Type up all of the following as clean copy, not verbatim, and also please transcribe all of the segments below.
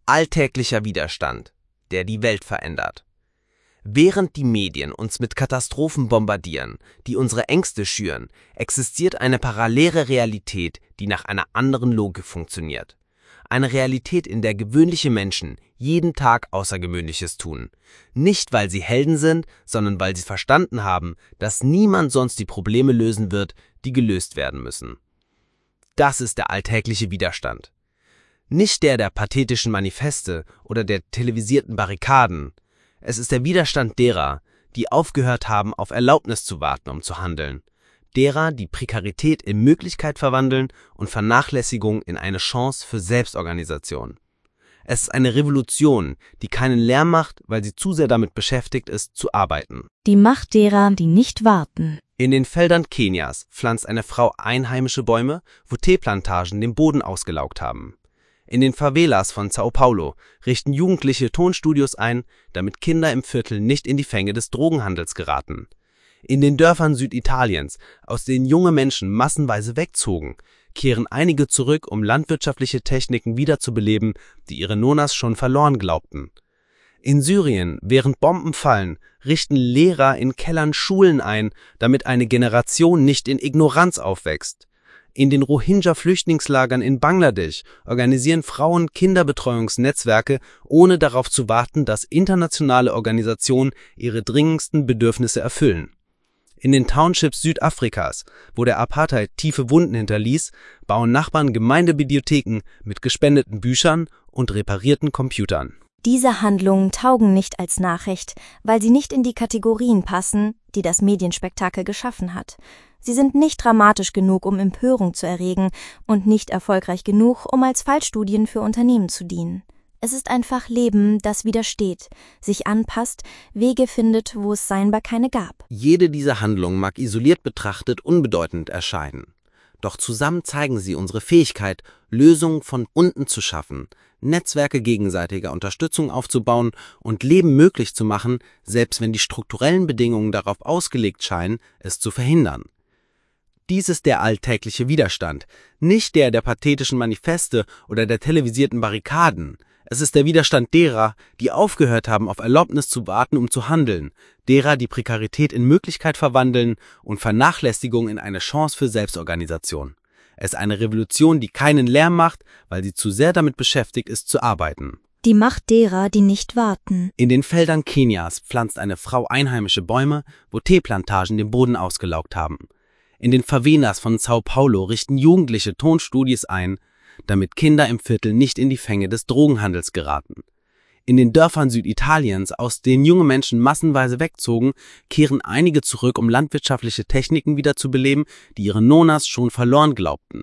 Alltäglicher Widerstand, der die Welt verändert. Während die Medien uns mit Katastrophen bombardieren, die unsere Ängste schüren, existiert eine parallele Realität, die nach einer anderen Logik funktioniert. Eine Realität, in der gewöhnliche Menschen jeden Tag Außergewöhnliches tun. Nicht, weil sie Helden sind, sondern weil sie verstanden haben, dass niemand sonst die Probleme lösen wird, die gelöst werden müssen. Das ist der alltägliche Widerstand. Nicht der pathetischen Manifeste oder der televisierten Barrikaden. Es ist der Widerstand derer, die aufgehört haben, auf Erlaubnis zu warten, um zu handeln. Derer, die Prekarität in Möglichkeit verwandeln und Vernachlässigung in eine Chance für Selbstorganisation. Es ist eine Revolution, die keinen Lärm macht, weil sie zu sehr damit beschäftigt ist, zu arbeiten. Die Macht derer, die nicht warten. In den Feldern Kenias pflanzt eine Frau einheimische Bäume, wo Teeplantagen den Boden ausgelaugt haben. In den Favelas von Sao Paulo richten Jugendliche Tonstudios ein, damit Kinder im Viertel nicht in die Fänge des Drogenhandels geraten. In den Dörfern Süditaliens, aus denen junge Menschen massenweise wegzogen, kehren einige zurück, um landwirtschaftliche Techniken wiederzubeleben, die ihre Nonas schon verloren glaubten. In Syrien, während Bomben fallen, richten Lehrer in Kellern Schulen ein, damit eine Generation nicht in Ignoranz aufwächst. In den Rohingya-Flüchtlingslagern in Bangladesch organisieren Frauen Kinderbetreuungsnetzwerke, ohne darauf zu warten, dass internationale Organisationen ihre dringendsten Bedürfnisse erfüllen. In den Townships Südafrikas, wo der Apartheid tiefe Wunden hinterließ, bauen Nachbarn Gemeindebibliotheken mit gespendeten Büchern und reparierten Computern. Diese Handlungen taugen nicht als Nachricht, weil sie nicht in die Kategorien passen, die das Medienspektakel geschaffen hat. Sie sind nicht dramatisch genug, um Empörung zu erregen und nicht erfolgreich genug, um als Fallstudien für Unternehmen zu dienen. Es ist einfach Leben, das widersteht, sich anpasst, Wege findet, wo es scheinbar keine gab. Jede dieser Handlungen mag isoliert betrachtet unbedeutend erscheinen. Doch zusammen zeigen sie unsere Fähigkeit, Lösungen von unten zu schaffen, Netzwerke gegenseitiger Unterstützung aufzubauen und Leben möglich zu machen, selbst wenn die strukturellen Bedingungen darauf ausgelegt scheinen, es zu verhindern. Dies ist der alltägliche Widerstand, nicht der pathetischen Manifeste oder der televisierten Barrikaden. Es ist der Widerstand derer, die aufgehört haben, auf Erlaubnis zu warten, um zu handeln, derer, die Prekarität in Möglichkeit verwandeln und Vernachlässigung in eine Chance für Selbstorganisation. Es ist eine Revolution, die keinen Lärm macht, weil sie zu sehr damit beschäftigt ist, zu arbeiten. Die Macht derer, die nicht warten. In den Feldern Kenias pflanzt eine Frau einheimische Bäume, wo Teeplantagen den Boden ausgelaugt haben. In den Favelas von Sao Paulo richten Jugendliche Tonstudios ein, damit Kinder im Viertel nicht in die Fänge des Drogenhandels geraten. In den Dörfern Süditaliens, aus denen junge Menschen massenweise wegzogen, kehren einige zurück, um landwirtschaftliche Techniken wiederzubeleben, die ihre Nonas schon verloren glaubten.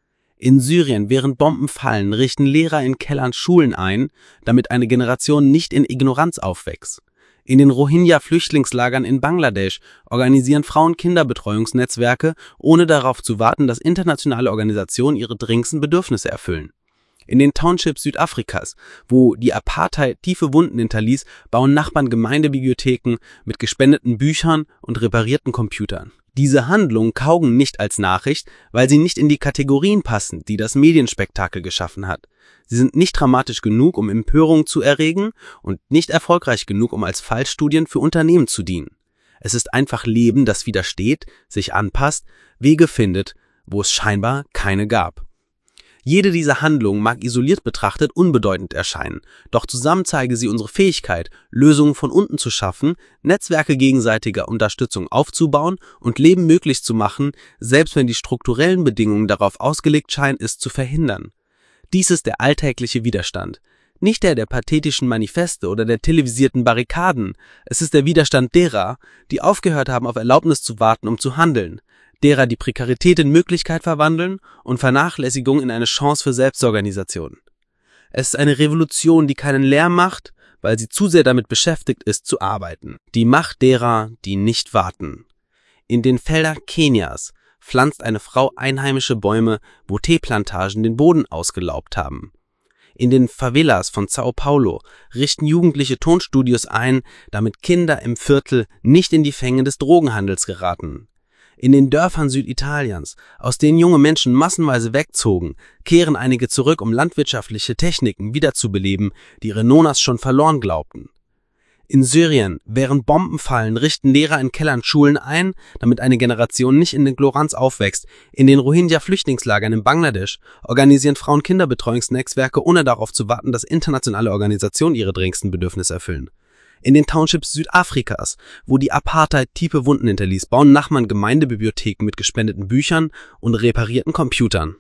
In Syrien, während Bomben fallen, richten Lehrer in Kellern Schulen ein, damit eine Generation nicht in Ignoranz aufwächst. In den Rohingya-Flüchtlingslagern in Bangladesch organisieren Frauen Kinderbetreuungsnetzwerke, ohne darauf zu warten, dass internationale Organisationen ihre dringendsten Bedürfnisse erfüllen. In den Townships Südafrikas, wo die Apartheid tiefe Wunden hinterließ, bauen Nachbarn Gemeindebibliotheken mit gespendeten Büchern und reparierten Computern. Diese Handlungen taugen nicht als Nachricht, weil sie nicht in die Kategorien passen, die das Medienspektakel geschaffen hat. Sie sind nicht dramatisch genug, um Empörung zu erregen und nicht erfolgreich genug, um als Fallstudien für Unternehmen zu dienen. Es ist einfach Leben, das widersteht, sich anpasst, Wege findet, wo es scheinbar keine gab. Jede dieser Handlungen mag isoliert betrachtet unbedeutend erscheinen, doch zusammen zeige sie unsere Fähigkeit, Lösungen von unten zu schaffen, Netzwerke gegenseitiger Unterstützung aufzubauen und Leben möglich zu machen, selbst wenn die strukturellen Bedingungen darauf ausgelegt scheinen, es zu verhindern. Dies ist der alltägliche Widerstand, nicht der pathetischen Manifeste oder der televisierten Barrikaden. Es ist der Widerstand derer, die aufgehört haben, auf Erlaubnis zu warten, um zu handeln, derer, die Prekarität in Möglichkeit verwandeln und Vernachlässigung in eine Chance für Selbstorganisation. Es ist eine Revolution, die keinen Lärm macht, weil sie zu sehr damit beschäftigt ist, zu arbeiten. Die Macht derer, die nicht warten. In den Feldern Kenias pflanzt eine Frau einheimische Bäume, wo Teeplantagen den Boden ausgelaugt haben. In den Favelas von Sao Paulo richten Jugendliche Tonstudios ein, damit Kinder im Viertel nicht in die Fänge des Drogenhandels geraten. In den Dörfern Süditaliens, aus denen junge Menschen massenweise wegzogen, kehren einige zurück, um landwirtschaftliche Techniken wiederzubeleben, die ihre Nonas schon verloren glaubten. In Syrien, während Bomben fallen, richten Lehrer in Kellern Schulen ein, damit eine Generation nicht in Ignoranz aufwächst. In den Rohingya-Flüchtlingslagern in Bangladesch organisieren Frauen Kinderbetreuungsnetzwerke, ohne darauf zu warten, dass internationale Organisationen ihre dringendsten Bedürfnisse erfüllen. In den Townships Südafrikas, wo die Apartheid tiefe Wunden hinterließ, bauen Nachbarn Gemeindebibliotheken mit gespendeten Büchern und reparierten Computern.